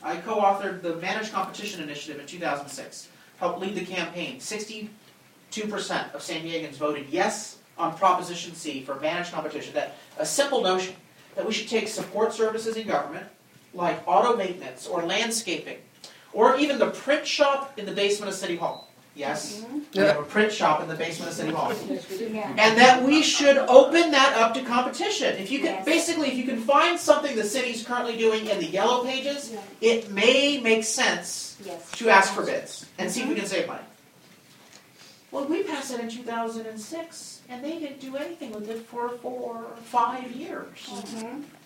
I co-authored the Managed Competition Initiative in 2006. Helped lead the campaign. 62% of San Diegans voted yes on Proposition C for managed competition. That a simple notion that we should take support services in government, like auto maintenance or landscaping, or even the print shop in the basement of City Hall. Yes, we have a print shop in the basement of City Hall. And that we should open that up to competition. If you can, basically, if you can find something the city's currently doing in the yellow pages, it may make sense to ask for bids and see if we can save money. Well, we passed it in 2006, and they didn't do anything with it for 4 or 5 years.